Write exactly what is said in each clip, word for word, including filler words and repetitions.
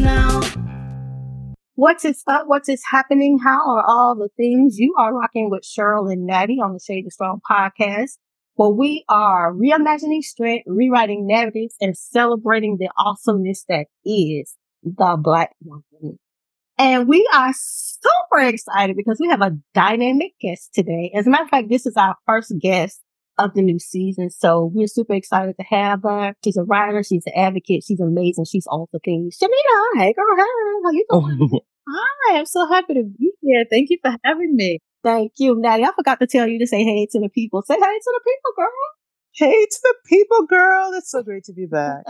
now. What is up? What is happening? How are all the things? You are rocking with Cheryl and Natty on the Shade of Strong podcast, where we are reimagining strength, rewriting narratives, and celebrating the awesomeness that is the Black woman. And we are super excited because we have a dynamic guest today. As a matter of fact, this is our first guest of the new season. So we're super excited to have her. She's a writer. She's an advocate. She's amazing. She's all the things. Shanita, hey girl, hey, how you doing? Hi, I'm so happy to be here. Thank you for having me. Thank you, Natty. I forgot to tell you to say hey to the people. Say hey to the people, girl. Hey to the people, girl. It's so great to be back.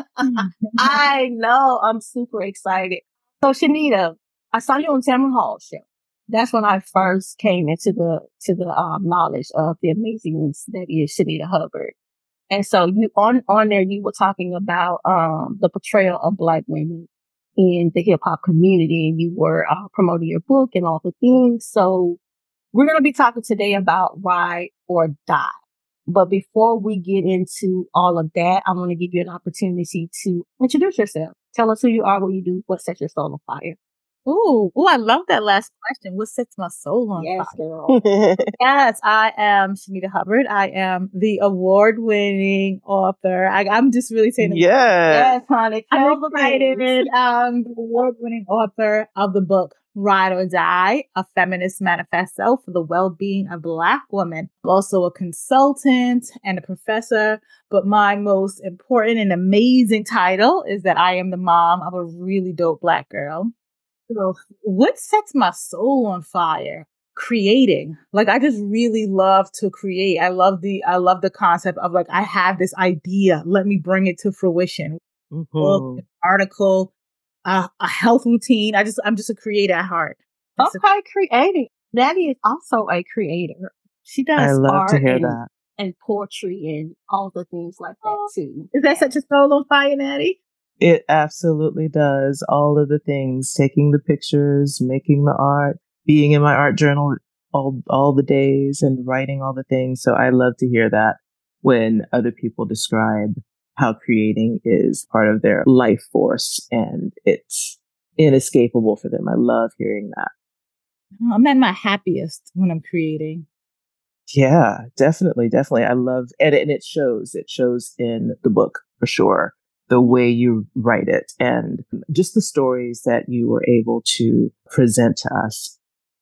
I know. I'm super excited. So Shanita, I saw you on Tamron Hall show. That's when I first came into the to the um, knowledge of the amazingness that is Shanita Hubbard. And so you on on there, you were talking about um, the portrayal of Black women in the hip hop community, and you were uh, promoting your book and all the things. So we're going to be talking today about Ride or Die. But before we get into all of that, I want to give you an opportunity to introduce yourself. Tell us who you are, what you do, what sets your soul on fire. Ooh, ooh, I love that last question. What sets my soul on Yes, fire? girl. Yes, I am Shanita Hubbard. I am the award-winning author. I, I'm just really saying, Yes. Yes, honey. I'm Tell the excited. ladies. Um, the award-winning author of the book Ride or Die, a feminist manifesto for the well-being of Black women. I'm also a consultant and a professor, but my most important and amazing title is that I am the mom of a really dope Black girl. So what sets my soul on fire? Creating. Like, I just really love to create. I love the, I love the concept of like, I have this idea. Let me bring it to fruition. Mm-hmm. Book, an article, uh, a health routine. I just, I'm just a creator at heart. That's Okay, creating. Natty is also a creator. She does I love art to hear and, that. and poetry and all the things like that too. Is that such a soul on fire, Natty? It absolutely does. All of the things, taking the pictures, making the art, being in my art journal all, all the days and writing all the things. So I love to hear that when other people describe how creating is part of their life force and it's inescapable for them. I love hearing that. I'm at my happiest when I'm creating. Yeah, definitely. Definitely. I love, and, and it shows, it shows in the book for sure. The way you write it and just the stories that you were able to present to us.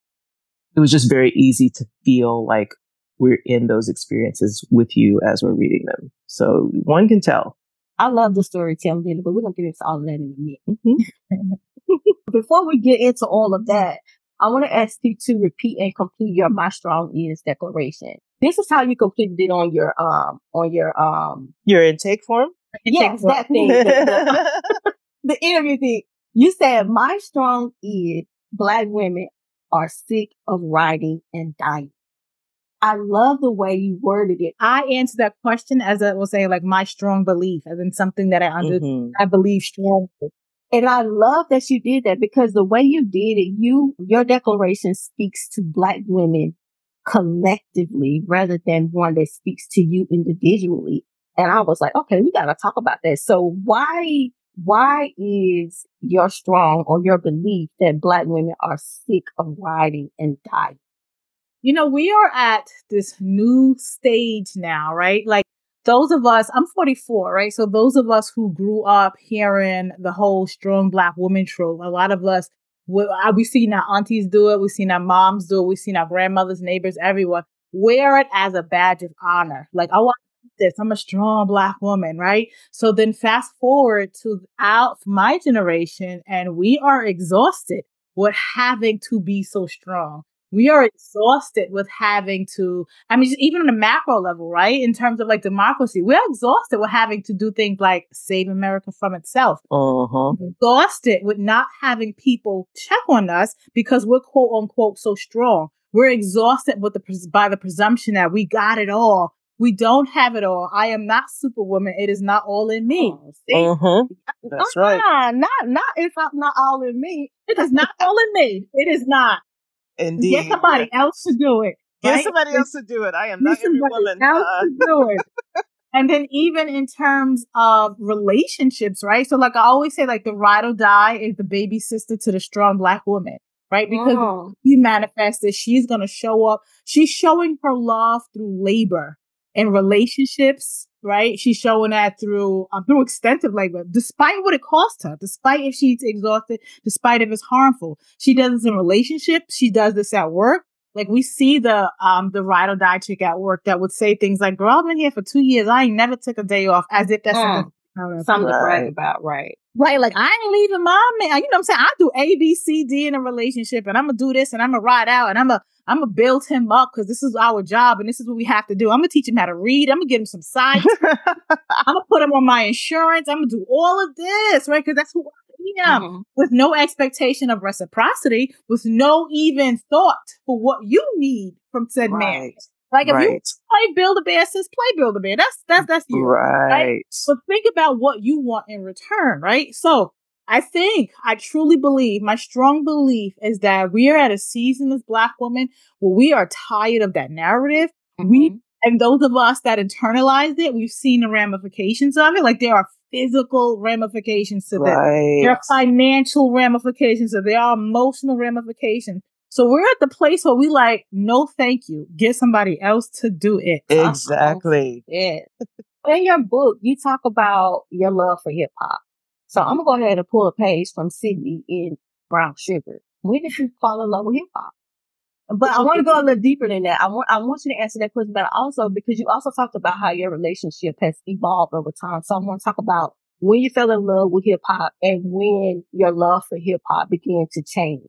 It was just very easy to feel like we're in those experiences with you as we're reading them. So one can tell. I love the storytelling, but we're going to get into all of that in a minute. Mm-hmm. Before we get into all of that, I want to ask you to repeat and complete your My Strong Is declaration. This is how you completed it on your, um, on your, um, Your intake form? Yes, that thing. The, the, the interview thing. You said, my strong is Black women are sick of writing and dying. I love the way you worded it. I answered that question as I was saying, like my strong belief, as in something that I under, Mm-hmm. I believe strongly. And I love that you did that because the way you did it, you, your declaration speaks to Black women collectively rather than one that speaks to you individually. And I was like, okay, we got to talk about that. So why, why is your strong or your belief that Black women are sick of writing and dying? You know, we are at this new stage now, right? Like those of us, I'm forty-four, right? So those of us who grew up hearing the whole strong Black woman trope, a lot of us, we, we've seen our aunties do it. We've seen our moms do it. We've seen our grandmothers, neighbors, everyone wear it as a badge of honor. Like, I want this. I'm a strong Black woman, right? So then fast forward to our, my generation, and we are exhausted with having to be so strong. We are exhausted with having to, I mean, even on a macro level, right? In terms of like democracy, we're exhausted with having to do things like save America from itself. Uh-huh. Exhausted with not having people check on us because we're quote unquote so strong. We're exhausted with the by the presumption that we got it all. We don't have it all. I am not Superwoman. It is not all in me. Oh, see? Uh-huh. That's uh-huh. right. Not, not, it's not, not all in me. It is not all in me. It is not. Indeed. Get somebody else to do it. Get right? somebody else to do it. I am Get not every somebody woman. else Uh, to do it. And then even in terms of relationships, right? So like I always say, like the ride or die is the baby sister to the strong Black woman, right? Because Mm. you manifest that she's going to show up. She's showing her love through labor and relationships, right? She's showing that through um, through extensive labor, despite what it costs her, despite if she's exhausted, despite if it's harmful. She does this in relationships. She does this at work. Like we see the um the ride or die chick at work that would say things like, "Girl, I've been here for two years. I ain't never took a day off," as if that's Mm. something. Right. Something to brag about, right? Right, like I ain't leaving my man. You know what I'm saying? I do A, B, C, D in a relationship, and I'm gonna do this, and I'm gonna ride out, and I'm gonna I'm gonna build him up because this is our job, and this is what we have to do. I'm gonna teach him how to read. I'm gonna get him some science. I'm gonna put him on my insurance. I'm gonna do all of this, right? Because that's who I am, Mhm. with no expectation of reciprocity, with no even thought for what you need from said man. Right. Like if you Right. play Build a Bear, sis, play Build a Bear. That's that's that's you. Right. But think about what you want in return, right? So I think, I truly believe, my strong belief is that we are at a season as Black women where we are tired of that narrative. We Mhm. And those of us that internalized it, we've seen the ramifications of it. Like there are physical ramifications to this. There Right. are financial ramifications to it. There are emotional ramifications. So we're at the place where we like, no, thank you. Get somebody else to do it. Exactly. Yeah. In your book, you talk about your love for hip hop. So I'm gonna go ahead and pull a page from Sydney in Brown Sugar. When did you fall in love with hip hop? But I want to go a little deeper than that. I want I want you to answer that question, but also because you also talked about how your relationship has evolved over time. So I want to talk about when you fell in love with hip hop and when your love for hip hop began to change.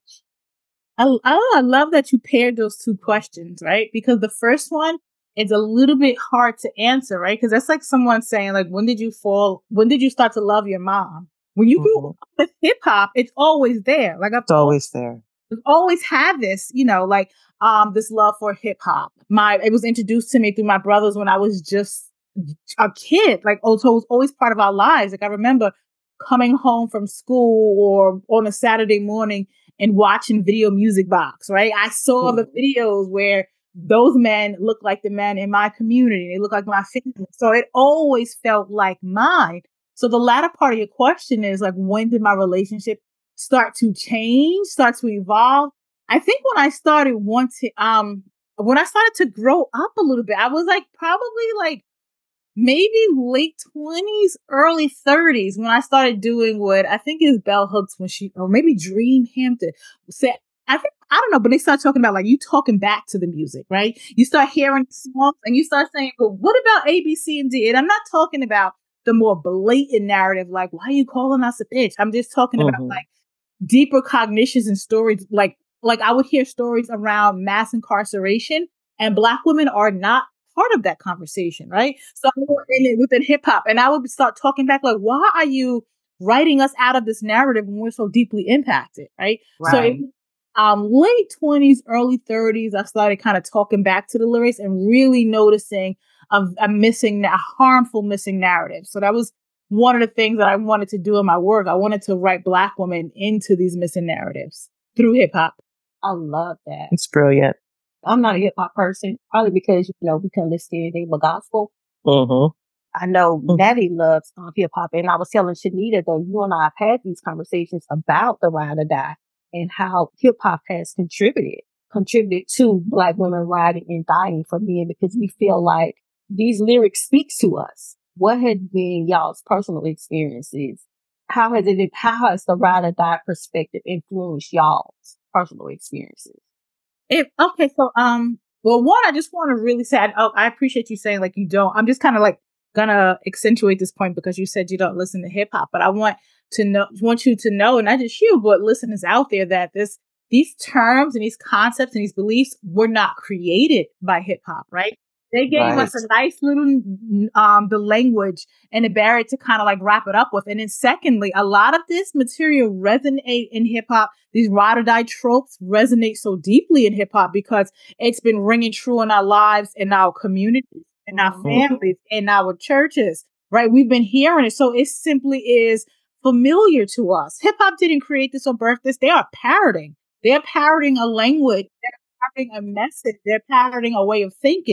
I, oh, I love that you paired those two questions, right? Because the first one is a little bit hard to answer, right? Because that's like someone saying, like, when did you fall? When did you start to love your mom? When you grew Mhm. up with hip hop, it's always there. Like I've It's always there. I've always had this, you know, like um this love for hip hop. My it was introduced to me through my brothers when I was just a kid. Like, oh, so it was always part of our lives. Like I remember coming home from school or on a Saturday morning and watching Video Music Box, right? I saw the videos where those men look like the men in my community. They look like my family. So it always felt like mine. So the latter part of your question is like, when did my relationship start to change, start to evolve? I think when I started wanting, um, when I started to grow up a little bit, I was like probably like maybe late twenties, early thirties when I started doing what I think is Bell Hooks when she, or maybe Dream Hampton said, I think, I don't know, but they start talking about like you talking back to the music, right? You start hearing songs and you start saying, but what about A, B, C, and D? And I'm not talking about the more blatant narrative, like, why are you calling us a bitch? I'm just talking about Mhm. like deeper cognitions and stories. Like, like I would hear stories around mass incarceration, and Black women are not part of that conversation, right? So I'm more in it within hip hop, and I would start talking back like, why are you writing us out of this narrative when we're so deeply impacted, right? So Right. it, um, late twenties, early thirties, I started kind of talking back to the lyrics and really noticing a, a missing, a harmful missing narrative. So that was one of the things that I wanted to do in my work. I wanted to write Black women into these missing narratives through hip hop. I love that. It's brilliant. I'm not a hip hop person, probably because, you know, we can listen to anything but gospel. Mhm. I know Mhm. Natty loves um, hip hop, and I was telling Shanita that you and I have had these conversations about the ride or die and how hip hop has contributed, contributed to Black women riding and dying for men because we feel like these lyrics speak to us. What has been y'all's personal experiences? How has it, how has the ride or die perspective influenced y'all's personal experiences? If okay, so um, well, one, I just want to really say, I, oh, I appreciate you saying like you don't. I'm just kind of like gonna accentuate this point because you said you don't listen to hip hop, but I want to know, want you to know, and not just you, but listeners out there, that this these terms and these concepts and these beliefs were not created by hip hop, right? They gave Right. us a nice little um the language and a barrier to kind of like wrap it up with. And then secondly, a lot of this material resonate in hip hop. These ride or die tropes resonate so deeply in hip hop because it's been ringing true in our lives, in our communities, in our Mhm. families, in our churches, right? We've been hearing it. So it simply is familiar to us. Hip hop didn't create this or birth this. They are parroting. They're parroting a language. They're parroting a message. They're parroting a way of thinking.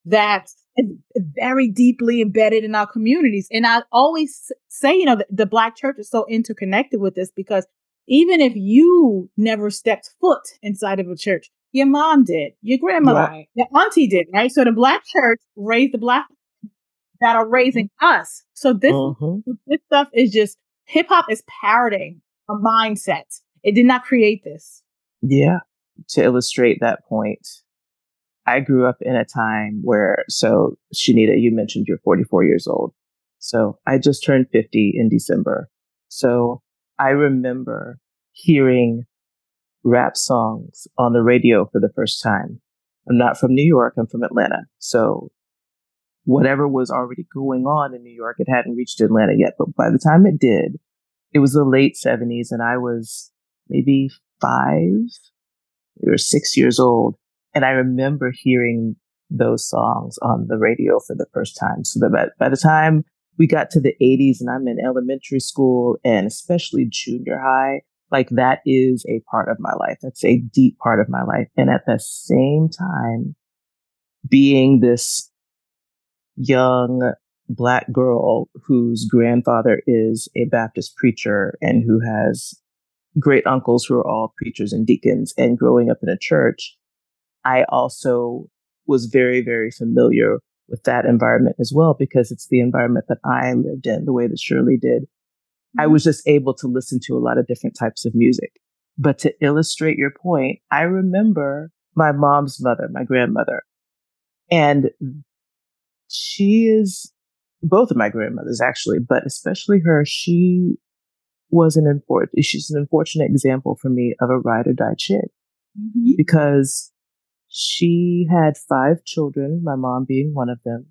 that is very deeply embedded in our communities. And I always say, you know, the, the Black church is so interconnected with this because even if you never stepped foot inside of a church, your mom did, your grandmother, Right. your auntie did, right? So the Black church raised the Black that are raising us. So this, Mm-hmm. this stuff is just, hip hop is parroting a mindset. It did not create this. Yeah. To illustrate that point, I grew up in a time where, so Shanita, you mentioned you're forty-four years old. So I just turned fifty in December. So I remember hearing rap songs on the radio for the first time. I'm not from New York. I'm from Atlanta. So whatever was already going on in New York, it hadn't reached Atlanta yet. But by the time it did, it was the late seventies and I was maybe five or six years old. And I remember hearing those songs on the radio for the first time. So that by, by the time we got to the eighties and I'm in elementary school and especially junior high, like that is a part of my life. That's a deep part of my life. And at the same time, being this young Black girl whose grandfather is a Baptist preacher and who has great uncles who are all preachers and deacons, and growing up in a church, I also was very, very familiar with that environment as well, because it's the environment that I lived in the way that Shirley did. Mm-hmm. I was just able to listen to a lot of different types of music. But to illustrate your point, I remember my mom's mother, my grandmother, and she is both of my grandmothers actually, but especially her, she was an unfortunate, she's an unfortunate example for me of a ride or die chick, mm-hmm. because she had five children, my mom being one of them.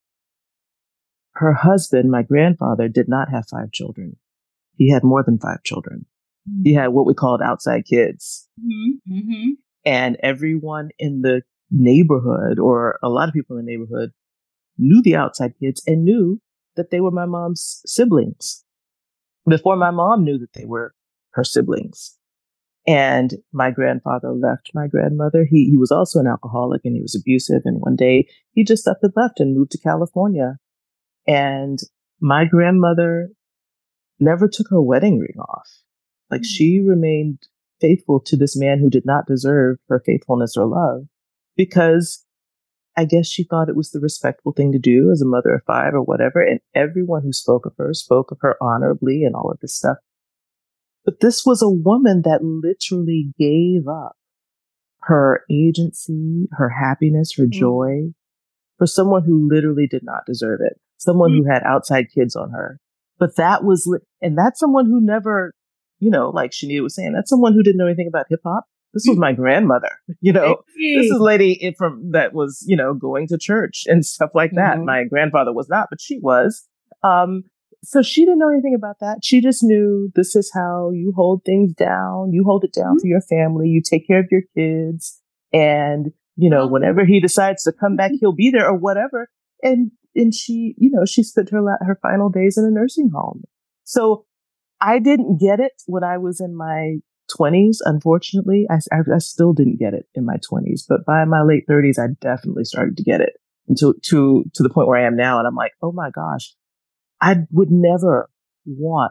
Her husband, my grandfather, did not have five children. He had more than five children. Mm-hmm. He had what we called outside kids. Mm-hmm. Mm-hmm. And everyone in the neighborhood, or a lot of people in the neighborhood, knew the outside kids and knew that they were my mom's siblings before my mom knew that they were her siblings. And my grandfather left my grandmother. He he was also an alcoholic and he was abusive. And one day he just up and left and moved to California. And my grandmother never took her wedding ring off. Like, mm-hmm. she remained faithful to this man who did not deserve her faithfulness or love, because I guess she thought it was the respectful thing to do as a mother of five or whatever. And everyone who spoke of her spoke of her honorably and all of this stuff. But this was a woman that literally gave up her agency, her happiness, her mm-hmm. joy for someone who literally did not deserve it. Someone mm-hmm. who had outside kids on her. But that was, li- and that's someone who never, you know, like Shanita was saying, that's someone who didn't know anything about hip hop. This was my grandmother, you know, this is a lady from that was, you know, going to church and stuff like that. Mm-hmm. My grandfather was not, but she was. Um, so she didn't know anything about that. She just knew this is how you hold things down. You hold it down mm-hmm. for your family. You take care of your kids. And, you know, whenever he decides to come back, he'll be there or whatever. And, and she, you know, she spent her, la- her final days in a nursing home. So I didn't get it when I was in my twenties. Unfortunately, I, I, I still didn't get it in my twenties, but by my late thirties, I definitely started to get it, and to, to, to the point where I am now. And I'm like, oh my gosh, I would never want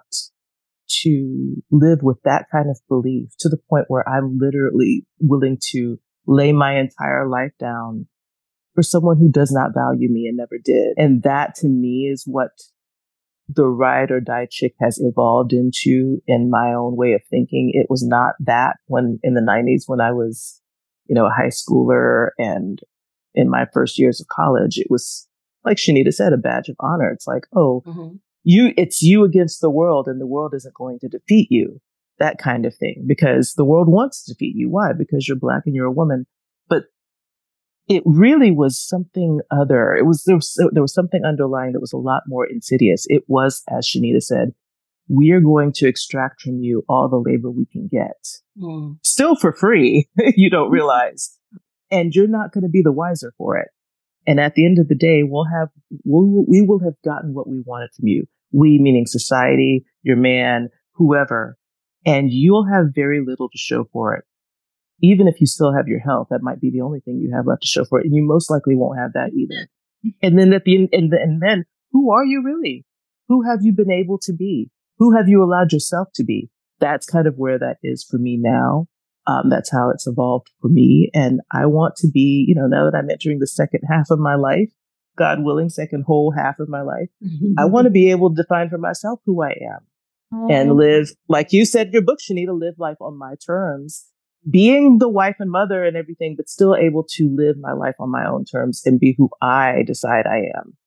to live with that kind of belief to the point where I'm literally willing to lay my entire life down for someone who does not value me and never did. And that to me is what the ride or die chick has evolved into in my own way of thinking. It was not that when in the nineties, when I was, you know, a high schooler and in my first years of college, it was, like Shanita said, a badge of honor. It's like, oh, mm-hmm. you, it's you against the world, and the world isn't going to defeat you. That kind of thing, because the world wants to defeat you. Why? Because you're Black and you're a woman. But it really was something other. It was, there was, there was something underlying that was a lot more insidious. It was, as Shanita said, we are going to extract from you all the labor we can get. Mm. Still for free, you don't realize. And you're not going to be the wiser for it. And at the end of the day, we'll have, we'll, we will have gotten what we wanted from you. We, meaning society, your man, whoever. And you'll have very little to show for it. even if you still have your health, that might be the only thing you have left to show for it. And you most likely won't have that either. And then at the end, and, and then who are you really? Who have you been able to be? Who have you allowed yourself to be? That's kind of where that is for me now. Um, that's how it's evolved for me. And I want to be, you know, now that I'm entering the second half of my life, God willing, second whole half of my life, I want to be able to define for myself who I am mm-hmm. and live, like you said in your book, Shanita, live life on my terms, being the wife and mother and everything, but still able to live my life on my own terms and be who I decide I am.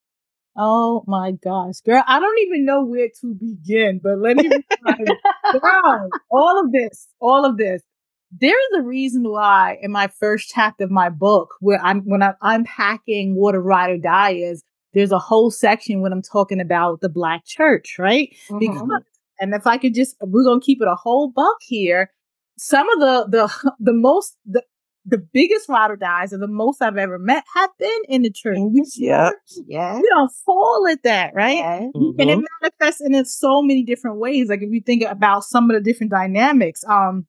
Oh my gosh, girl, I don't even know where to begin, but let me girl, all of this, all of this. There is a reason why in my first chapter of my book, where I'm when I'm unpacking what a ride or die is, there's a whole section when I'm talking about the Black church, right? Mm-hmm. Because, and if I could just, we're gonna keep it a whole buck here. Some of the the the most the the biggest ride or dies, or the most I've ever met, have been in the church. We yeah, yeah, we don't fall at that, right? Yeah. Mm-hmm. And it manifests in so many different ways. Like if you think about some of the different dynamics, um.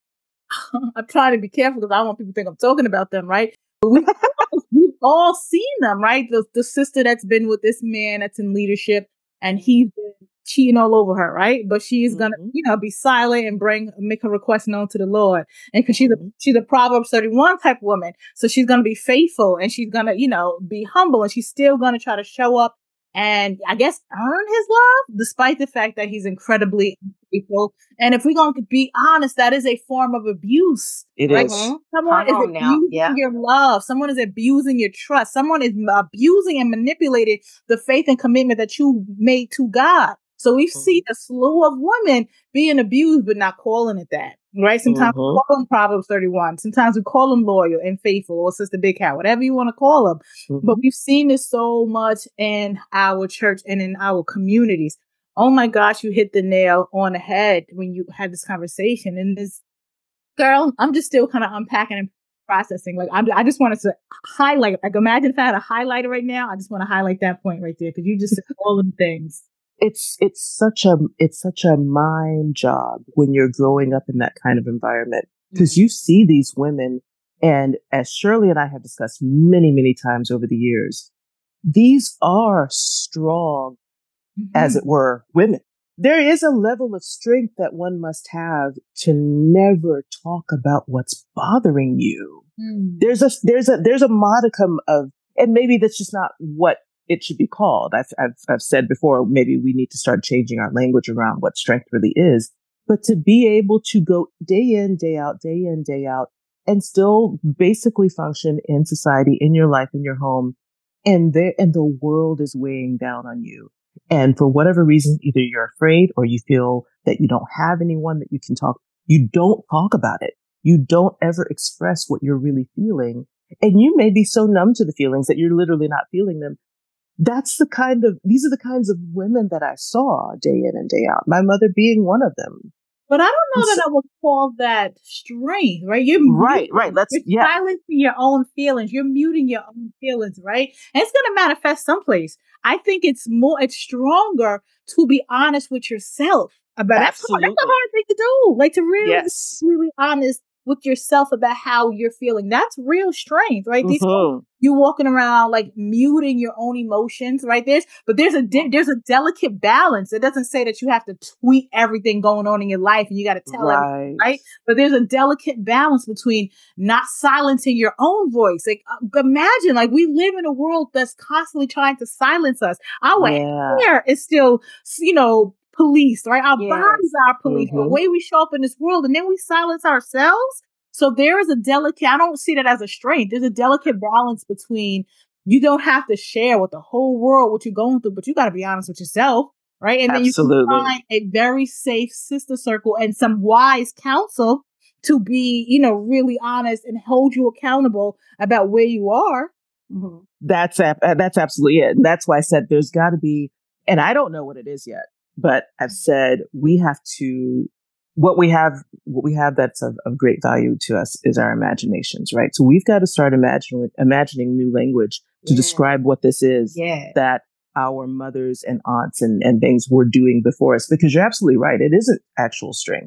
I'm trying to be careful because I don't want people to think I'm talking about them, right? But we've, we've all seen them, right? The the sister that's been with this man that's in leadership and he's been cheating all over her, right? But she's mm-hmm. gonna, you know, be silent and bring make her request known to the Lord. And because she's a she's a Proverbs thirty-one type woman, so she's gonna be faithful and she's gonna, you know, be humble and she's still gonna try to show up and I guess earn his love, despite the fact that he's incredibly faithful. And if we're going to be honest, that is a form of abuse. It right? is. Someone Come is abusing yeah. your love. Someone is abusing your trust. Someone is abusing and manipulating the faith and commitment that you made to God. So we mm-hmm. see a slew of women being abused, but not calling it that. Right? Sometimes mm-hmm. we call them Proverbs thirty-one. Sometimes we call them loyal and faithful or Sister Big Hat, whatever you want to call them. Mm-hmm. But we've seen this so much in our church and in our communities. Oh my gosh, you hit the nail on the head when you had this conversation. And this girl, I'm just still kind of unpacking and processing. Like I'm, I just wanted to highlight, like imagine if I had a highlighter right now, I just want to highlight that point right there because you just said all of the things. It's it's such a it's such a mind job when you're growing up in that kind of environment because mm-hmm. you see these women, and as Shirley and I have discussed many many times over the years, these are strong, mm-hmm. as it were, women. There is a level of strength that one must have to never talk about what's bothering you. Mm. There's a there's a there's a modicum of, and maybe that's just not what it should be called. I've, I've, I've said before, maybe we need to start changing our language around what strength really is, but to be able to go day in, day out, day in, day out, and still basically function in society, in your life, in your home, and there, and the world is weighing down on you. And for whatever reason, either you're afraid or you feel that you don't have anyone that you can talk, you don't talk about it. You don't ever express what you're really feeling. And you may be so numb to the feelings that you're literally not feeling them. That's the kind of, these are the kinds of women that I saw day in and day out. My mother being one of them. But I don't know so, that I would call that strength, right? You're right, muting, right. Let's you're yeah. silencing your own feelings. You're muting your own feelings, right? And it's going to manifest someplace. I think it's more, it's stronger to be honest with yourself about it. That's, that's a hard thing to do. Like to really, yes. really honest with yourself about how you're feeling. That's real strength, right? These mm-hmm. you walking around like muting your own emotions, right? There's, but there's a de- there's a delicate balance. It doesn't say that you have to tweet everything going on in your life and you got to tell right. everything, right? But there's a delicate balance between not silencing your own voice. Like uh, imagine, like we live in a world that's constantly trying to silence us. Our yeah. hair is still, you know, police, right? Our yes. bodies are police. Mm-hmm. The way we show up in this world, and then we silence ourselves. So there is a delicate, I don't see that as a strength. There's a delicate balance between you don't have to share with the whole world what you're going through, but you got to be honest with yourself, right? And Absolutely. then you can find a very safe sister circle and some wise counsel to be, you know, really honest and hold you accountable about where you are. Mm-hmm. That's, that's absolutely it. And that's why I said there's got to be, and I don't know what it is yet. But I've said we have to, what we have, what we have that's of, of great value to us is our imaginations, right? So we've got to start imagining, imagining new language to yeah. describe what this is yeah. that our mothers and aunts and, and things were doing before us. Because you're absolutely right. It isn't actual strength.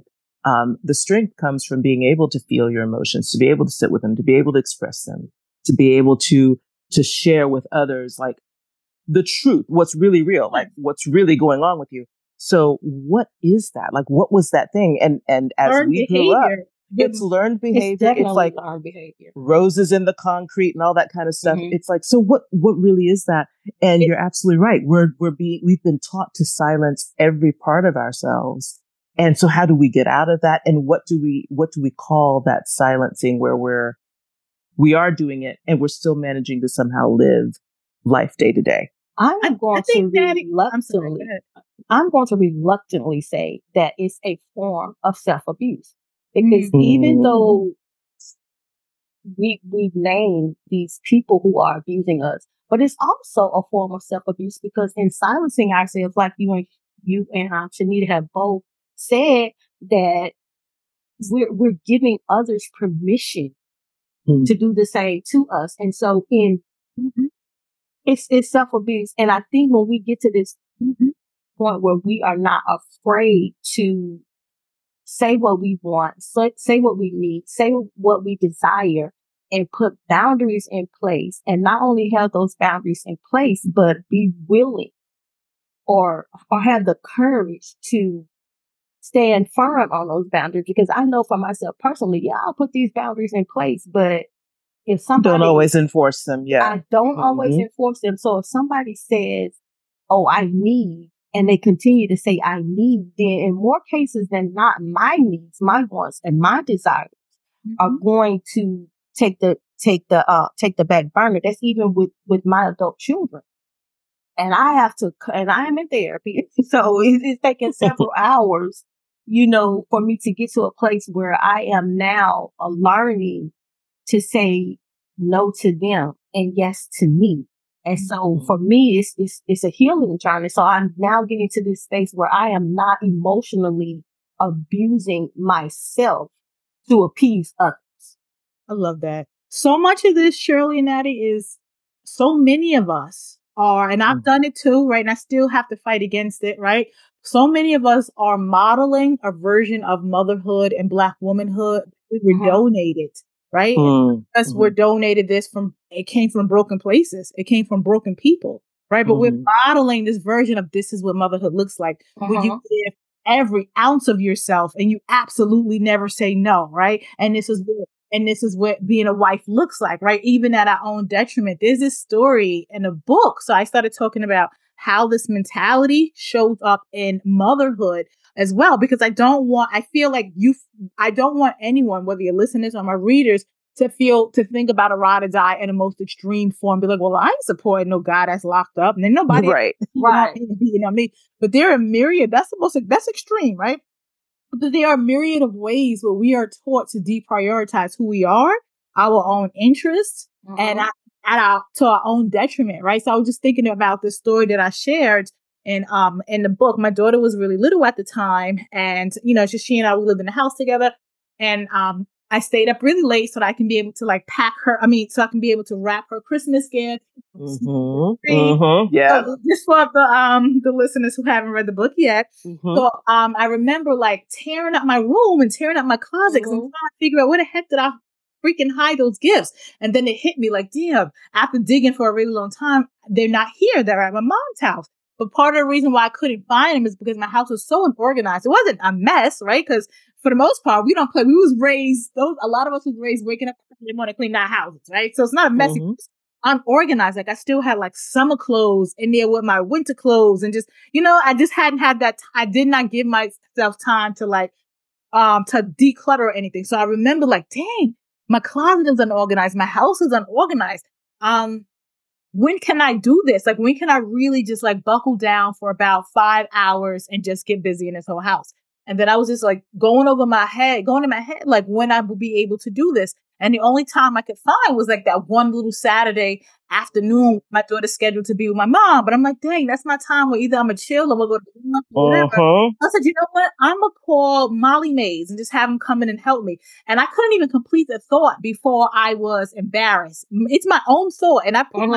Um, the strength comes from being able to feel your emotions, to be able to sit with them, to be able to express them, to be able to to share with others like the truth, what's really real, like what's really going on with you. So what is that? Like, what was that thing? And and as Learned we grew up, behavior. it's learned It's behavior. It's definitely like our behavior. roses in the concrete and all that kind of stuff. Mhm. It's like, so what, what really is that? And you're absolutely right. We're, we're being, we've been taught to silence every part of ourselves. And so how do we get out of that? And what do we, what do we call that silencing where we're, we are doing it and we're still managing to somehow live life day to day? I'm I, going I think to that I'm sorry. reluctantly, Go ahead. I'm going to reluctantly say that it's a form of self-abuse because Mm. even Mm. though we we name these people who are abusing us, but it's also a form of self-abuse because in silencing ourselves, like you and you and um, Shanita have both said, that we're we're giving others permission Mm. to do the same to us, and so in Mhm. it's it's self-abuse. And I think when we get to this point where we are not afraid to say what we want, say, say what we need, say what we desire, and put boundaries in place, and not only have those boundaries in place, but be willing or or have the courage to stand firm on those boundaries. Because I know for myself personally, yeah, I'll put these boundaries in place, but if somebody Don't always enforce them. Yeah. I don't always Mhm. enforce them. So if somebody says, "Oh, I need," and they continue to say, "I need," then in more cases than not, my needs, my wants, and my desires are Mhm. going to take the take the uh take the back burner. That's even with with my adult children, and I have to, and I am in therapy, so it, it's taking several hours, you know, for me to get to a place where I am now uh, learning to say no to them and yes to me. And so for me, it's, it's, it's a healing journey. So I'm now getting to this space where I am not emotionally abusing myself to appease others. I love that. So much of this, Shirley and Natty, is so many of us are, and I've Mm. done it too, right? And I still have to fight against it, right? So many of us are modeling a version of motherhood and Black womanhood. We were Mhm. donated, right? Mm. Us were donated this from, it came from broken places. It came from broken people, right? But we're Mhm. modeling this version of this is what motherhood looks like. Where you Mhm. give every ounce of yourself and you absolutely never say no, right? And this is what, and this is what being a wife looks like, right? Even at our own detriment. There's this story in a book. So I started talking about how this mentality shows up in motherhood as well, because I don't want, I feel like you, I don't want anyone, whether your listeners or my readers, to feel, to think about a ride or die in the most extreme form. Be like, well, I ain't supporting no guy that's locked up. And then nobody, Right. you Right. know, you know what I mean? But there are myriad, that's the most, that's extreme, right? But there are a myriad of ways where we are taught to deprioritize who we are, our own interests, Mhm. and at, at our, to our own detriment, right? So I was just thinking about the story that I shared in, um, in the book. My daughter was really little at the time. And, you know, just she and I, we lived in the house together. And, um, I stayed up really late so that I can be able to like pack her. I mean, so I can be able to wrap her Christmas gift. Mhm. Mhm. Yeah. So just for the um the listeners who haven't read the book yet. Mhm. So um I remember like tearing up my room and tearing up my closet because I'm Mhm. trying to figure out where the heck did I freaking hide those gifts. And then it hit me like, damn, after digging for a really long time, they're not here. They're at my mom's house. But part of the reason why I couldn't find them is because my house was so unorganized. It wasn't a mess, right? Because for the most part, we don't play. We was raised, those, a lot of us was raised waking up in the morning to clean our houses, right? So it's not a messy, Mhm. unorganized. Like I still had like summer clothes in there with my winter clothes and just, you know, I just hadn't had that. T- I did not give myself time to like, um, to declutter or anything. So I remember like, dang, my closet is unorganized. My house is unorganized. Um, when can I do this? Like, when can I really just like buckle down for about five hours and just get busy in this whole house? And then I was just like going over my head, going in my head, like when I would be able to do this. And the only time I could find was like that one little Saturday afternoon, my daughter's scheduled to be with my mom. But I'm like, dang, that's my time where either I'm going to chill or I'm going to go to lunch or whatever. Mhm. I said, you know what? I'm going to call Molly Mays and just have them come in and help me. And I couldn't even complete the thought before I was embarrassed. It's my own thought. And I put my Mhm.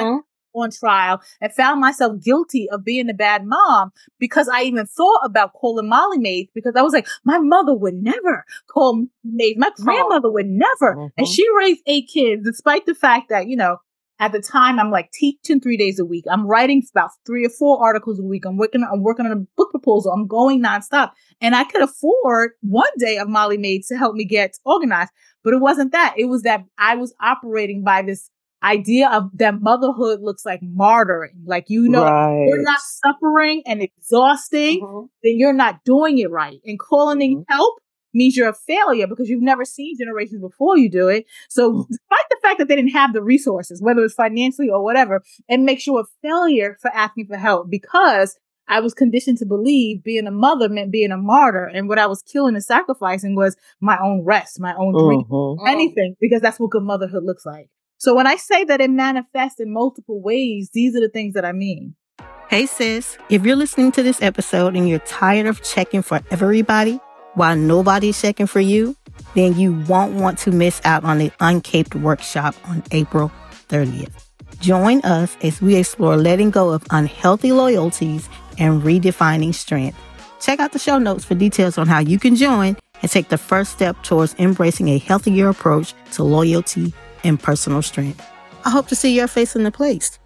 on trial and found myself guilty of being a bad mom because I even thought about calling Molly maids because I was like, my mother would never call maids. My grandmother would never. Mhm. And she raised eight kids despite the fact that, you know, at the time I'm like teaching three days a week. I'm writing about three or four articles a week. I'm working, I'm working on a book proposal. I'm going nonstop. And I could afford one day of Molly maids to help me get organized. But it wasn't that. It was that I was operating by this idea of that motherhood looks like martyring. Like, you know, Right. you're not suffering and exhausting, Mhm. then you're not doing it right. And calling in Mhm. help means you're a failure because you've never seen generations before you do it. So Mhm. despite the fact that they didn't have the resources, whether it's financially or whatever, it makes you a failure for asking for help because I was conditioned to believe being a mother meant being a martyr. And what I was killing and sacrificing was my own rest, my own dream, Mhm. anything, because that's what good motherhood looks like. So when I say that it manifests in multiple ways, these are the things that I mean. Hey sis, if you're listening to this episode and you're tired of checking for everybody while nobody's checking for you, then you won't want to miss out on the Uncaped workshop on April thirtieth. Join us as we explore letting go of unhealthy loyalties and redefining strength. Check out the show notes for details on how you can join and take the first step towards embracing a healthier approach to loyalty and personal strength. I hope to see your face in the place.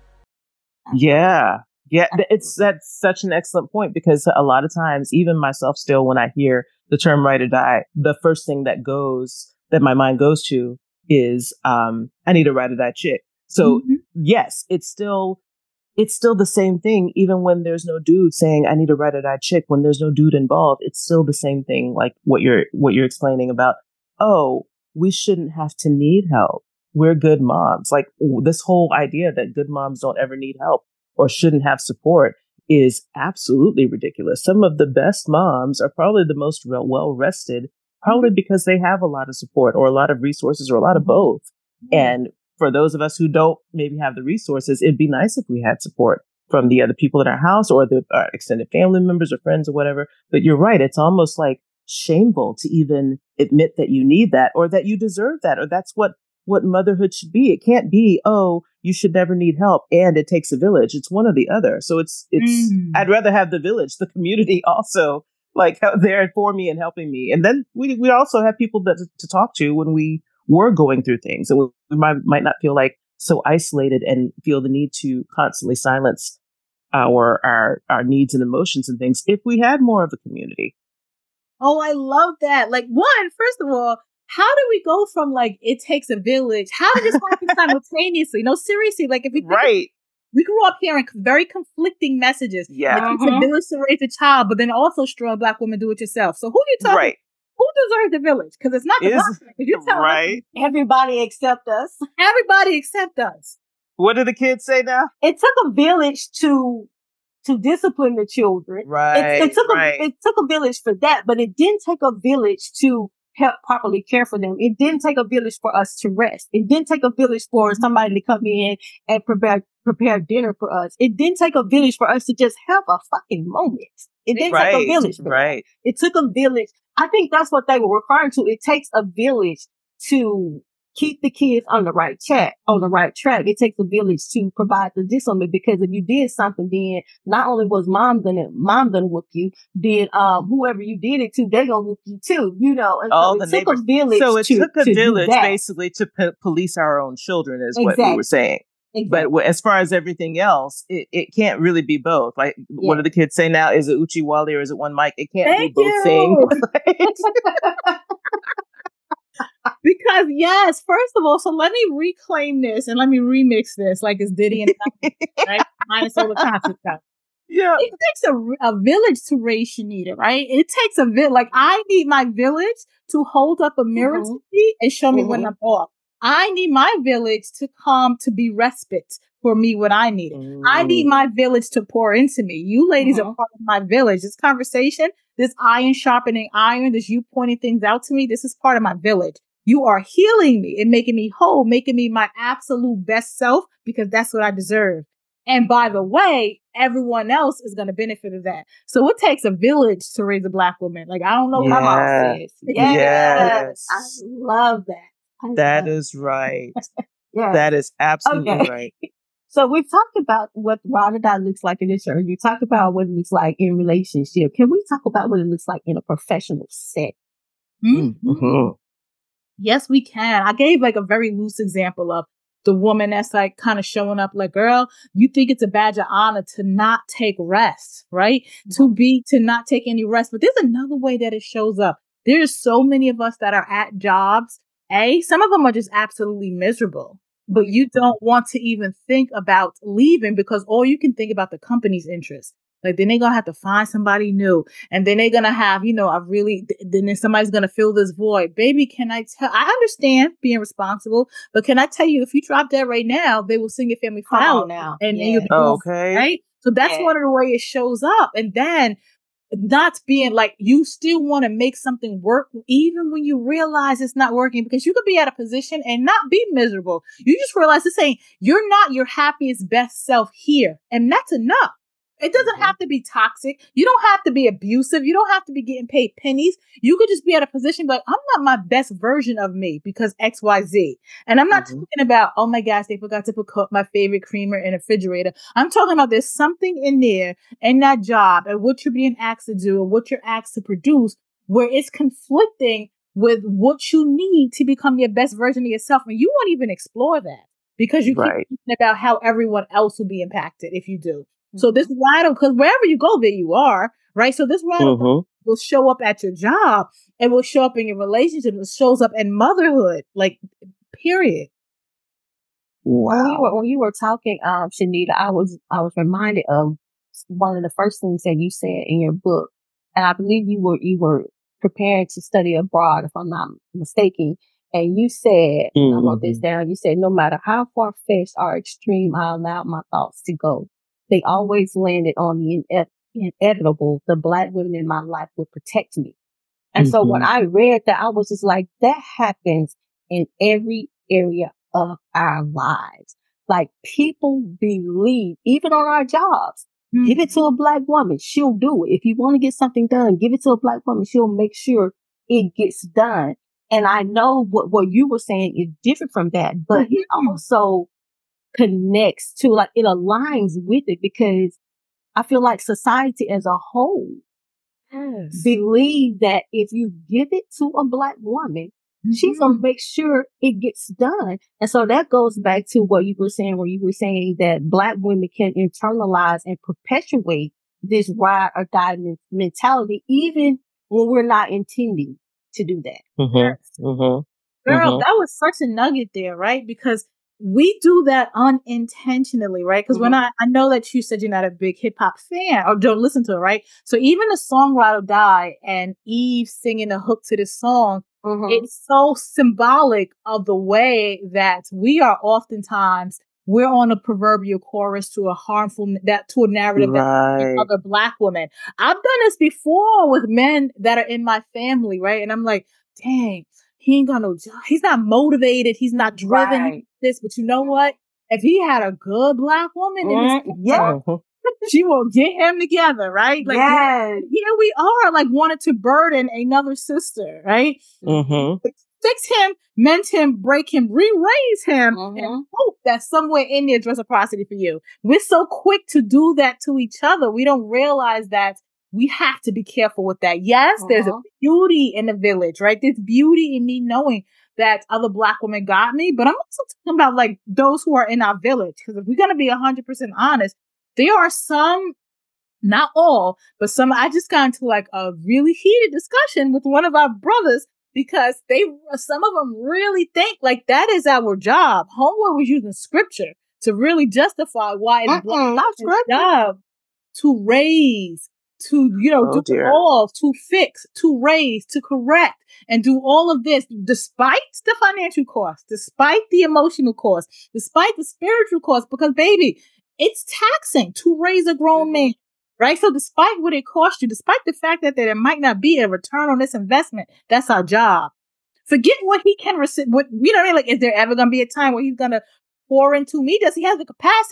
Yeah. Yeah. th- It's, that's such an excellent point because a lot of times, even myself still, when I hear the term ride or die, the first thing that goes, that my mind goes to is, um, I need a ride or die chick. So Mhm. yes, it's still, it's still the same thing. Even when there's no dude saying, I need a ride or die chick, when there's no dude involved, it's still the same thing. Like what you're, what you're explaining about, oh, we shouldn't have to need help. We're good moms. Like w- this whole idea that good moms don't ever need help or shouldn't have support is absolutely ridiculous. Some of the best moms are probably the most well rested, probably because they have a lot of support or a lot of resources or a lot of both. And for those of us who don't maybe have the resources, it'd be nice if we had support from the other people in our house or the uh, extended family members or friends or whatever. But you're right. It's almost like shameful to even admit that you need that or that you deserve that or that's what what motherhood should be. It can't be, oh, you should never need help and it takes a village. It's one or the other. So it's, it's, Mm. I'd rather have the village, the community also like there for me and helping me. And then we, we also have people that to talk to when we were going through things. And we might, might not feel like so isolated and feel the need to constantly silence our, our, our needs and emotions and things if we had more of a community. Oh, I love that. Like, one, first of all, how do we go from like it takes a village? How did this happen simultaneously? No, seriously, like if you think Right. we grew up hearing very conflicting messages. Yeah. Like, it's a Mhm. village to raise a child, but then also strong Black women do it yourself. So who are you talking? Right. Who deserves the village? Because it's not the Is- Black women. You're telling us right. Everybody except us. everybody except us. What do the kids say now? It took a village to to discipline the children. Right. It, it took right. a it took a village for that, but it didn't take a village to help properly care for them. It didn't take a village for us to rest. It didn't take a village for somebody to come in and prepare prepare dinner for us. It didn't take a village for us to just have a fucking moment. It didn't right. take a village for that. Right. It took a village. I think that's what they were referring to. It takes a village to keep the kids on the right track, on the right track. It takes a village to provide the discipline because if you did something, then not only was mom gonna, mom gonna whoop you, then, um, whoever you did it to, they gonna whoop you too, you know, and All so the it took neighbors. a village So it to, took a to do village that. basically to po- police our own children is what we Exactly. were saying. Exactly. But w- as far as everything else, it, it can't really be both. Like, what Yeah. do the kids say now? Is it Uchi Wally or is it one mic? It can't Thank be both you. things. Because yes, first of all, so let me reclaim this and let me remix this like it's Diddy and right? Minus all the concert stuff. Yeah. It takes a, a village to raise Shanita, right? It takes a village. Like I need my village to hold up a mirror Mhm. to me and show me when Mhm. I'm off. I need my village to come to be respite for me when I need it. I need Mm. my village to pour into me. You ladies are Mhm. part of my village. This conversation, this iron sharpening iron, this you pointing things out to me, this is part of my village. You are healing me and making me whole, making me my absolute best self because that's what I deserve. And by the way, everyone else is going to benefit of that. So it takes a village to raise a Black woman. Like, I don't know Come how. on, Yeah. sis. Yes. Yes. I love that. I That love is right. Yeah. That is absolutely Okay. right. So we've talked about what ride or die looks like in this show. You talked about what it looks like in relationship. Can we talk about what it looks like in a professional set? Mm-hmm. Mm-hmm. Yes, we can. I gave like a very loose example of the woman that's like kind of showing up like, girl, you think it's a badge of honor to not take rest, right? Mm-hmm. To be, to not take any rest. But there's another way that it shows up. There's so many of us that are at jobs. A, some of them are just absolutely miserable, but you don't want to even think about leaving because all you can think about the company's interest. Like then they're going to have to find somebody new. And then they're going to have, you know, I really, then somebody's going to fill this void. Baby, can I tell, I understand being responsible, but can I tell you, if you drop dead right now, they will sing your family flowers now. and, Yeah. and you'll be okay. right? So that's Yeah. one of the ways it shows up. And then not being like, you still want to make something work even when you realize it's not working, because you could be at a position and not be miserable. You just realize it's saying you're not your happiest, best self here. And that's enough. It doesn't Mm-hmm. have to be toxic. You don't have to be abusive. You don't have to be getting paid pennies. You could just be at a position like, I'm not my best version of me because X, Y, Z. And I'm not Mm-hmm. talking about, oh my gosh, they forgot to put my favorite creamer in a refrigerator. I'm talking about there's something in there in that job and what you're being asked to do and what you're asked to produce where it's conflicting with what you need to become your best version of yourself. And you won't even explore that because you Right. keep thinking about how everyone else will be impacted if you do. So this ride, because wherever you go, there you are, right? So this ride Mm-hmm. will show up at your job. It will show up in your relationship. It shows up in motherhood, like, period. Wow. When you were when you were talking, um, Shanita, I was I was reminded of one of the first things that you said in your book, and I believe you were you were preparing to study abroad, if I'm not mistaken. And you said, and I wrote this Mm-hmm. down. You said, no matter how far fetched or extreme I allowed my thoughts to go, they always landed on the ine- inevitable. The Black women in my life would protect me. And so when Mhm. I read that, I was just like, that happens in every area of our lives. Like people believe, even on our jobs, Mm. give it to a Black woman. She'll do it. If you want to get something done, give it to a Black woman. She'll make sure it gets done. And I know what, what you were saying is different from that, but it Mhm. also connects to, like, it aligns with it, because I feel like society as a whole Yes. believe that if you give it to a Black woman, she's going to Mhm. make sure it gets done. And so that goes back to what you were saying, where you were saying that Black women can internalize and perpetuate this ride or die men- mentality, even when we're not intending to do that. Mhm. Yes. Mhm. Girl, Mhm. that was such a nugget there, right? Because we do that unintentionally, right? Because when Mhm. I, I know that you said you're not a big hip hop fan or don't listen to it, right? So even the song Ride or Die and Eve singing a hook to this song, Mhm. it's so symbolic of the way that we are oftentimes, we're on a proverbial chorus to a harmful, that to a narrative that Right. other Black women. I've done this before with men that are in my family, right? And I'm like, dang, he ain't got no job. He's not motivated. He's not driven. Right. This, but you know what? If he had a good Black woman in his Mm, yeah. Mhm. she will get him together, right? Like Yes. here we are, like wanted to burden another sister, right? Mhm. Fix him, mend him, break him, re-raise him, Mhm. and hope that somewhere in there there's reciprocity for you. We're so quick to do that to each other. We don't realize that we have to be careful with that. Yes, there's a Uh-huh. beauty in the village, right? There's beauty in me knowing that other Black women got me, but I'm also talking about like those who are in our village. Because if we're going to be one hundred percent honest, there are some, not all, but some. I just got into like a really heated discussion with one of our brothers because they, some of them really think like that is our job. Homeboy was using scripture to really justify why it's Black Mm-mm, not women's scripture. job to raise, to, you know, Oh, do dear. all, to fix, to raise, to correct, and do all of this despite the financial cost, despite the emotional cost, despite the spiritual cost, because baby, it's taxing to raise a grown Mhm. man, right? So despite what it costs you, despite the fact that there might not be a return on this investment, that's our job. Forget what he can receive. What we don't know, like, is there ever going to be a time where he's going to pour into me? Does he have the capacity?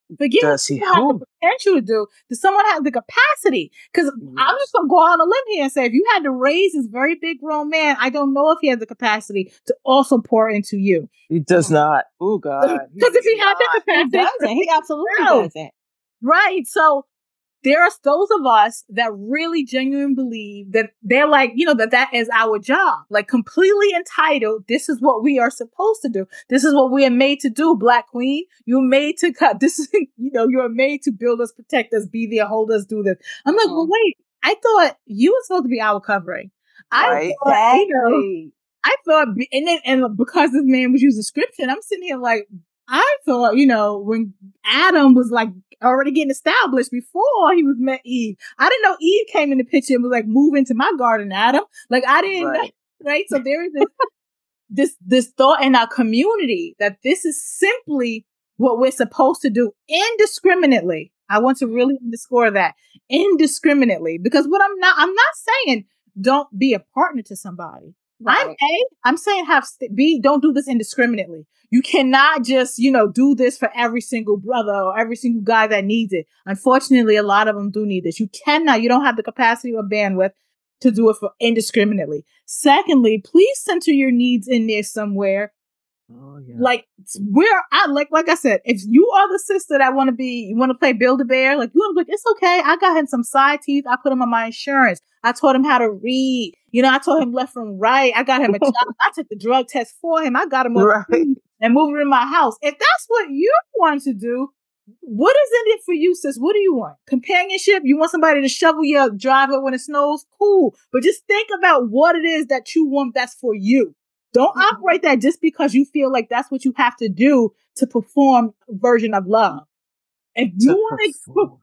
Forget what Does he? people have the Who? potential to do. Does someone have the capacity? Because I'm just going to go out on a limb here and say, if you had to raise this very big grown man, I don't know if he has the capacity to also pour into you. He does not. Oh, God. Because if he had the He capacity, doesn't. He absolutely No. doesn't. right? So there are those of us that really genuinely believe that they're like, you know, that that is our job, like completely entitled. This is what we are supposed to do. This is what we are made to do, Black Queen. You're made to cut. This is, you know, you're made to build us, protect us, be there, hold us, do this. I'm like, well, wait, I thought you were supposed to be our covering. Right. I thought, you know, Exactly. I thought, and then, and because this man was using scripture, I'm sitting here like, I thought, you know, when Adam was like already getting established before he was met Eve, I didn't know Eve came in the picture and was like, move into my garden, Adam. Like, I didn't Right. know, right? So there is this, this, this thought in our community that this is simply what we're supposed to do indiscriminately. I want to really underscore that indiscriminately, because what I'm not, I'm not saying don't be a partner to somebody. I'm Right. A, I'm saying have st- B, don't do this indiscriminately. You cannot just, you know, do this for every single brother or every single guy that needs it. Unfortunately, a lot of them do need this. You cannot, you don't have the capacity or bandwidth to do it for indiscriminately. Secondly, please center your needs in there somewhere. Oh, yeah. Like where I like, like I said, if you are the sister that want to be, you want to play Build a Bear, like you want to be like, it's okay. I got him some side teeth. I put him on my insurance. I taught him how to read. You know, I taught him left from right. I got him a job. I took the drug test for him. I got him a Right. food and moved him in my house. If that's what you want to do, what is in it for you, sis? What do you want? Companionship? You want somebody to shovel your driveway when it snows? Cool. But just think about what it is that you want that's for you. Don't Mhm. operate that just because you feel like that's what you have to do to perform a version of love. If you To want to, perform.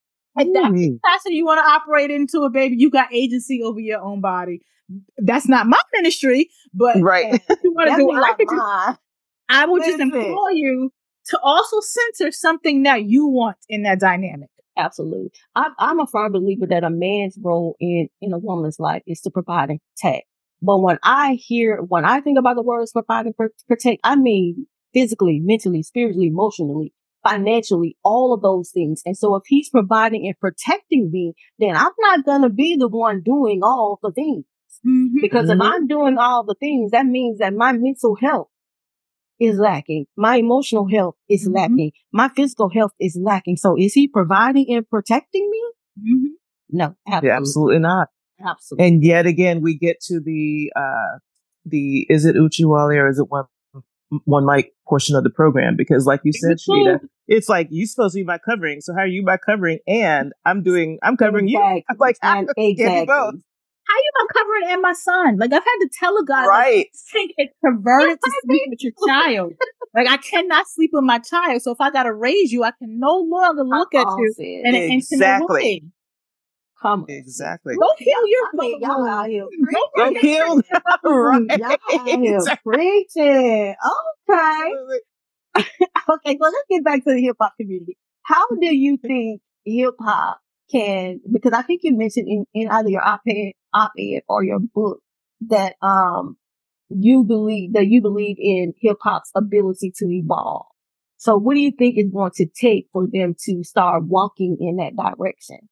if that's the Ooh-wee. capacity you want to operate into it, baby, you got agency over your own body. That's not my ministry, but Right. if you want to do, Definitely I like could just, mine. I would just Listen. implore you to also center something that you want in that dynamic. Absolutely. I, I'm a firm believer that a man's role in, in a woman's life is to provide and protect. But when I hear, when I think about the words provide and pr- protect, I mean physically, mentally, spiritually, emotionally, financially, all of those things. And so if he's providing and protecting me, then I'm not going to be the one doing all the things. Mm-hmm. Because Mhm. if I'm doing all the things, that means that my mental health is lacking. My emotional health is Mhm. lacking. My physical health is lacking. So is he providing and protecting me? Mm-hmm. No, Yeah, absolutely. absolutely not. Absolutely. And yet again, we get to the uh, the is it Uchiwali or is it one one mic portion of the program? Because like you said, Shanita, it's like you supposed to be my covering. So how are you my covering? And I'm doing I'm covering you. I'm Exactly. like, how And can we both? exactly. How you my covering and my son? Like I've had to tell a guy, like, Right. think it's perverted to sleep with your child. Like I cannot sleep with my child. So if I gotta raise you, I can no longer look at you Said. in an intimate Exactly. way. Come on. Exactly. Don't kill your I mean, y'all out here Don't Go kill. Right. Y'all out here Exactly. preaching. Okay. Absolutely. Okay, well, let's get back to the hip hop community. How do you think hip hop can, because I think you mentioned in, in either your op-ed, op-ed or your book that, um, you believe that you believe in hip hop's ability to evolve. So what do you think is going to take for them to start walking in that direction?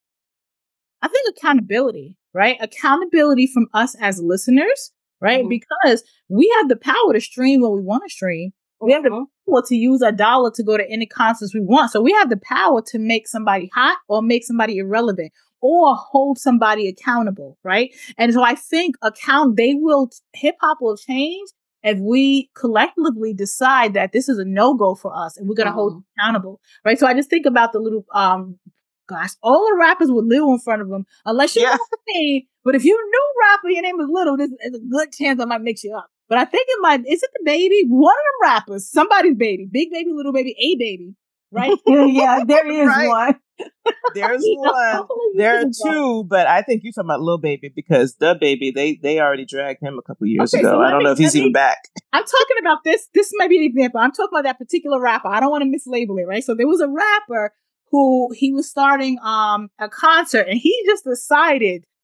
I think accountability, right? Accountability from us as listeners, right? Mhm. Because we have the power to stream what we want to stream. We have the Mhm. power to use a dollar to go to any concerts we want. So we have the power to make somebody hot or make somebody irrelevant or hold somebody accountable, right? And so I think account they will hip hop will change if we collectively decide that this is a no-go for us and we're gonna hold Mhm. accountable, right? So I just think about the little um gosh, all the rappers with Lil in front of them, unless you Yeah. know me. But if you're a new rapper, your name is Little, there's, there's a good chance I might mix you up. But I think it might, is it the baby? One of them rappers, somebody's baby, big baby, little baby, a baby, right? Yeah, there is Right. one. There's You know, one. couple of There are years ago. two, but I think you're talking about Lil Baby because the baby they they already dragged him a couple years Okay, so ago. I let don't me- know if he's let me- even back. I'm talking about this. This might be an example. I'm talking about that particular rapper. I don't want to mislabel it, right? So there was a rapper who he was starting um a concert and he just decided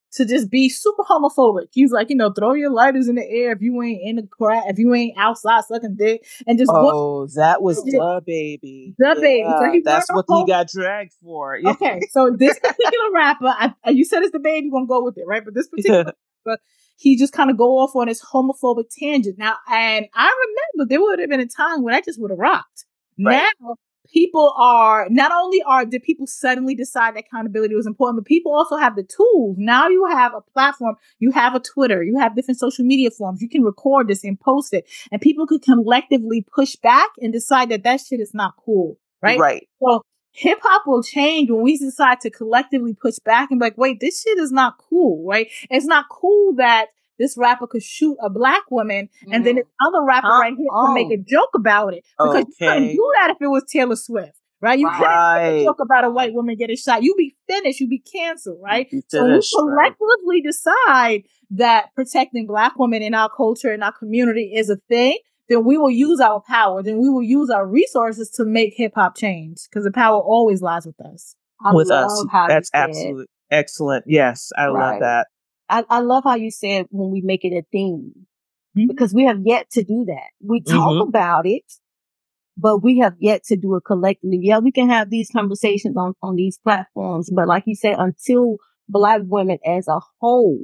to just be super homophobic. He's like, you know, throw your lighters in the air if you ain't in the crowd, if you ain't outside sucking dick, and just go. Oh, that was the baby. The Yeah, baby. So he that's what whole- he got dragged for. Yeah. Okay, so this particular rapper, I, you said it's the baby, gonna go with it, right? But this particular Yeah. rapper, he just kind of go off on his homophobic tangent. Now, and I remember there would have been a time when I just would have rocked. Right. Now, people are, not only are, did people suddenly decide that accountability was important, but people also have the tools. Now you have a platform, you have a Twitter, you have different social media forms. You can record this and post it, and people could collectively push back and decide that that shit is not cool, right? Right. So hip hop will change when we decide to collectively push back and be like, wait, this shit is not cool, right? It's not cool that this rapper could shoot a black woman, mm. and then this other rapper uh, right here oh. can make a joke about it. Because okay. you couldn't do that if it was Taylor Swift, right? You right. couldn't make a joke about a white woman getting shot. You be finished, you be canceled, right? Be so we collectively right. decide that protecting black women in our culture and our community is a thing, then we will use our power, then we will use our resources to make hip hop change, because the power always lies with us. I with love us. How That's absolutely excellent. Yes, I right. love that. I, I love how you said when we make it a thing, mm-hmm. because we have yet to do that. We talk mm-hmm. about it, but we have yet to do it collectively. Yeah, we can have these conversations on, on these platforms, but like you said, until Black women as a whole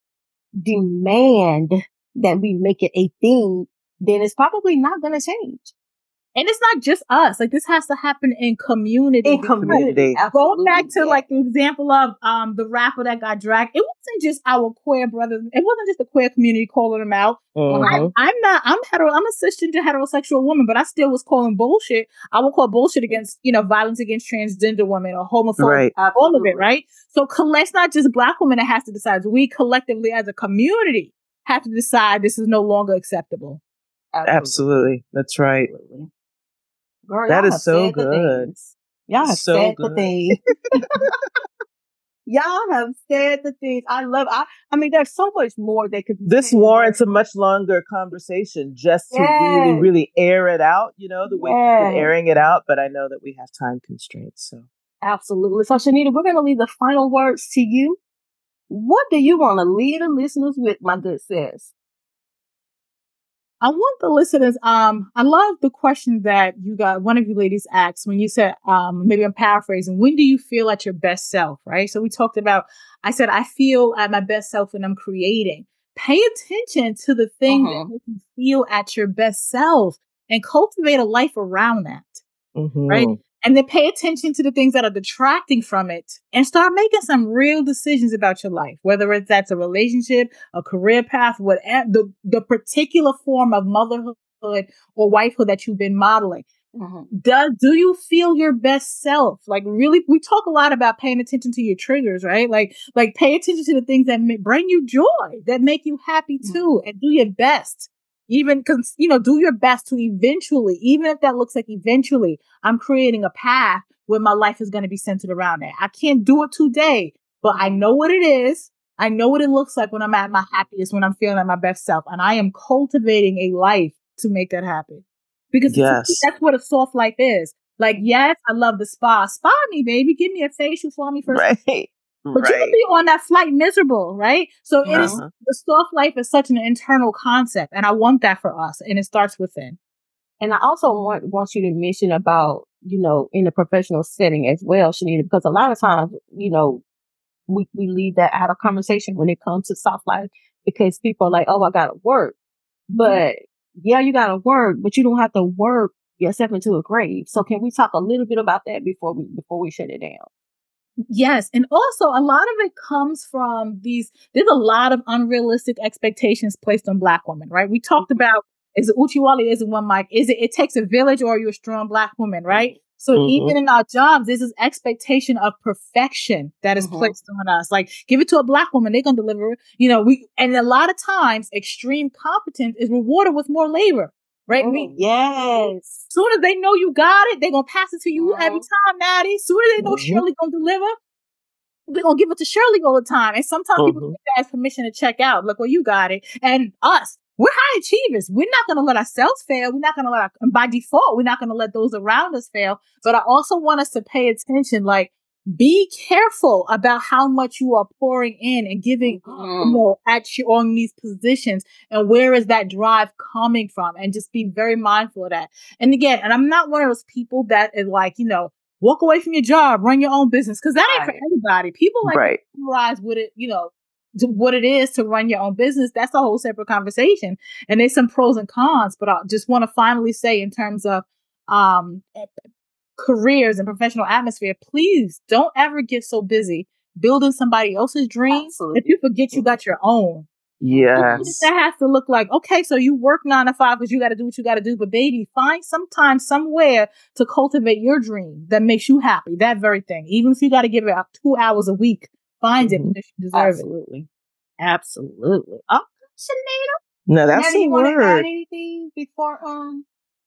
demand that we make it a thing, then it's probably not going to change. And it's not just us. Like, this has to happen in community. In community. Going back to, yeah. like, the example of um the rapper that got dragged, it wasn't just our queer brothers. It wasn't just the queer community calling them out. Mm-hmm. I, I'm not, I'm hetero, I'm a cisgender heterosexual woman, but I still was calling bullshit. I would call bullshit against, you know, violence against transgender women or homophobia, right. all of it, right? So, it's not just Black women that has to decide. We collectively as a community have to decide this is no longer acceptable. Absolutely. Absolutely. That's right. Absolutely. Girl, that is so good. Y'all have so said good. the things. Y'all have said the things. I love. I. I mean, there's so much more that could. be This said. warrants a much longer conversation, just to yes. really, really air it out. You know, the way yes. you've been airing it out. But I know that we have time constraints. So absolutely. So, Shanita, we're going to leave the final words to you. What do you want to leave the listeners with, my good sis? I want the listeners, um, I love the question that you got, one of you ladies asked when you said, um, maybe I'm paraphrasing, when do you feel at your best self, right? So we talked about, I said, I feel at my best self when I'm creating. Pay attention to the things uh-huh. that make you feel at your best self and cultivate a life around that, mm-hmm. right? And then pay attention to the things that are detracting from it and start making some real decisions about your life, whether it's that's a relationship, a career path, whatever, the, the particular form of motherhood or wifehood that you've been modeling. Mm-hmm. Does, do you feel your best self? Like, really, we talk a lot about paying attention to your triggers, right? Like, like pay attention to the things that may, bring you joy, that make you happy too, mm-hmm. and do your best. Even because, you know, do your best to eventually, even if that looks like eventually, I'm creating a path where my life is going to be centered around that. I can't do it today, but I know what it is. I know what it looks like when I'm at my happiest, when I'm feeling at my best self. And I am cultivating a life to make that happen. Because yes. that's what a soft life is. Like, yes, I love the spa. Spa me, baby. Give me a facial for me first. Right. But right. you can be on that flight miserable, right? So uh-huh. it is, the soft life is such an internal concept, and I want that for us, and it starts within. And I also want want you to mention about, you know, in the professional setting as well, Shanita, because a lot of times, you know, we, we leave that out of conversation when it comes to soft life, because people are like, oh, I gotta work. But mm-hmm. yeah, you gotta work, but you don't have to work yourself into a grave. So can we talk a little bit about that before we before we shut it down? Yes. And also a lot of it comes from these, there's a lot of unrealistic expectations placed on Black women, right? We talked about, is it Uchiwali, is it one mic? Is it, it takes a village, or are you a strong Black woman, right? So mm-hmm. even in our jobs, there's this expectation of perfection that is mm-hmm. placed on us. Like, give it to a Black woman, they're going to deliver, you know, we, and a lot of times extreme competence is rewarded with more labor. Right? Mm, we, yes. Soon as they know you got it, they're going to pass it to you mm-hmm. every time, Natty. Soon as they know mm-hmm. Shirley going to deliver, they're going to give it to Shirley all the time. And sometimes mm-hmm. people take that as permission to check out. Look, well, you got it. And us, we're high achievers. We're not going to let ourselves fail. We're not going to let our, by default, we're not going to let those around us fail. But I also want us to pay attention, like, be careful about how much you are pouring in and giving, mm. you know, at your on these positions, and where is that drive coming from, and just be very mindful of that. And again, and I'm not one of those people that is like, you know, walk away from your job, run your own business, because that ain't right. for everybody. People like right. to summarize what it, you know, what it is to run your own business. That's a whole separate conversation, and there's some pros and cons. But I just want to finally say, in terms of um. careers and professional atmosphere, please don't ever get so busy building somebody else's dreams that you forget you got your own. Yes. That has to look like, okay, so you work nine to five because you got to do what you got to do, but baby, find some time somewhere to cultivate your dream that makes you happy. That very thing. Even if you got to give it out two hours a week, find mm-hmm. it because you deserve Absolutely. it. Absolutely. Absolutely. Oh, Shanita. No, that's Now, do you a want to add word. anything before um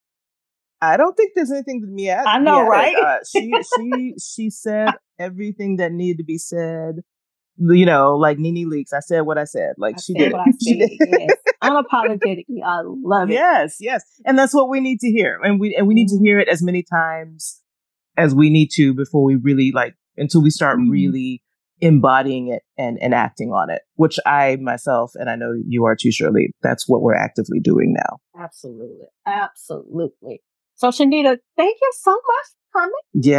I don't think there's anything to me add. I know, added. right? Uh, she she she said everything that needed to be said. You know, like Nene Leakes. I said what I said. Like I she said did. what I She said. did. Yes. Unapologetically, I love it. Yes, yes, and that's what we need to hear, and we and we need mm-hmm. to hear it as many times as we need to before we really like until we start mm-hmm. really embodying it and and acting on it. Which I myself, and I know you are too, Shirley. That's what we're actively doing now. Absolutely, absolutely. So, Shanita, thank you so much for coming.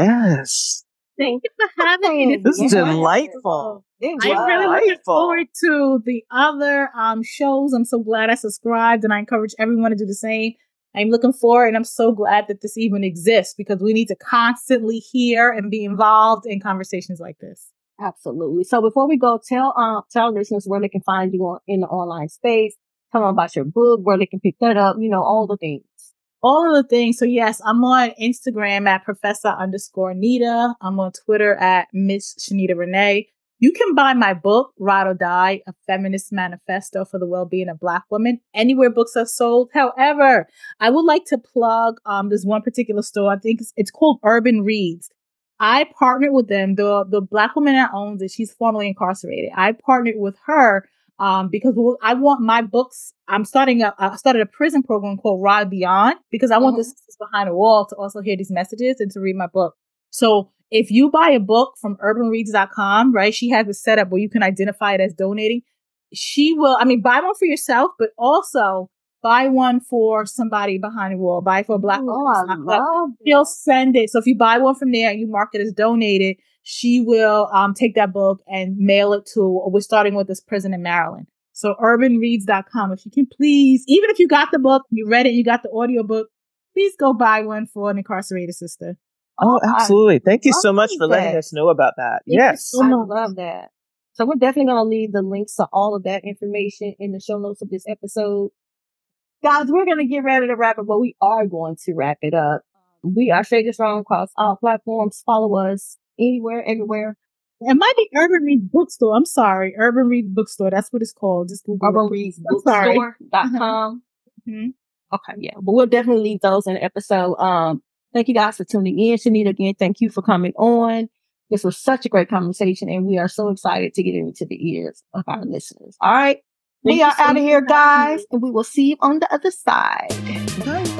Yes. Thank you for having me. This is yeah. delightful. I'm really looking forward to the other um, shows. I'm so glad I subscribed, and I encourage everyone to do the same. I'm looking forward, and I'm so glad that this even exists, because we need to constantly hear and be involved in conversations like this. Absolutely. So before we go, tell um tell listeners where they can find you on, in the online space. Tell them about your book, where they can pick that up, you know, all the things. All of the things. So yes, I'm on Instagram at Professor underscore Nita. I'm on Twitter at Miss Shanita Renee. You can buy my book, Ride or Die, A Feminist Manifesto for the Well-Being of Black Women, anywhere books are sold. However, I would like to plug um this one particular store. I think it's, it's called Urban Reads. I partnered with them. The the Black woman that owns it, she's formerly incarcerated. I partnered with her um, because I want my books. I'm starting a, I started a prison program called Ride Beyond, because I want mm-hmm. the sisters behind the wall to also hear these messages and to read my book. So if you buy a book from urban reads dot com, right, she has a setup where you can identify it as donating. She will, I mean, buy one for yourself, but also buy one for somebody behind the wall. Buy for a Black oh, woman. I love She'll send it. So if you buy one from there and you mark it as donated, she will um, take that book and mail it to, we're starting with this prison in Maryland. So urban reads dot com. If you can please, even if you got the book, you read it, you got the audio book, please go buy one for an incarcerated sister. Oh, absolutely. Thank you so much for that. letting us know about that. Thank yes. I love that. So we're definitely going to leave the links to all of that information in the show notes of this episode. Guys, we're going to get ready to wrap it, but we are going to wrap it up. We are Shade Strong across all platforms. Follow us anywhere, everywhere. It might be Urban Reads Bookstore. I'm sorry. Urban Reads Bookstore. That's what it's called. Just Google Urban Reads Bookstore dot com. Mm-hmm. Okay, yeah. But we'll definitely leave those in the episode. Um, thank you guys for tuning in. Shanita, again, thank you for coming on. This was such a great conversation, and we are so excited to get into the ears of our listeners. All right. We are out of here, guys, and we will see you on the other side. Bye.